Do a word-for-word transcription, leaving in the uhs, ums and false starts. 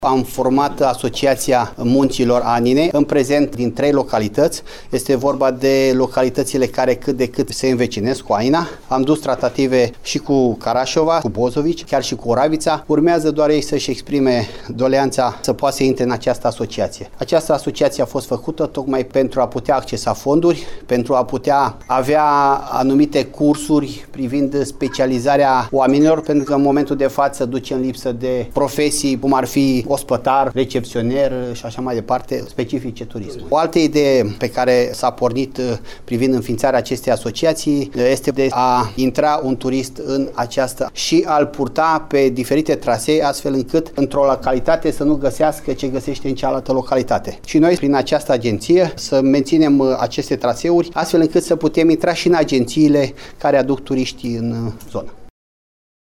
Am format Asociația Munților Anine, în prezent din trei localități. Este vorba de localitățile care cât de cât se învecinesc cu Aina. Am dus tratative și cu Carașova, cu Bozovici, chiar și cu Oravița. Urmează doar ei să-și exprime doleanța să poată să intre în această asociație. Această asociație a fost făcută tocmai pentru a putea accesa fonduri, pentru a putea avea anumite cursuri privind specializarea oamenilor, pentru că în momentul de față duce în lipsă de profesii, cum ar fi ospătar, recepționer și așa mai departe, specifice turismului. O altă idee pe care s-a pornit privind înființarea acestei asociații este de a intra un turist în aceasta și a-l purta pe diferite trasee, astfel încât într-o localitate să nu găsească ce găsește în cealaltă localitate. Și noi, prin această agenție, să menținem aceste traseuri, astfel încât să putem intra și în agențiile care aduc turiștii în zonă.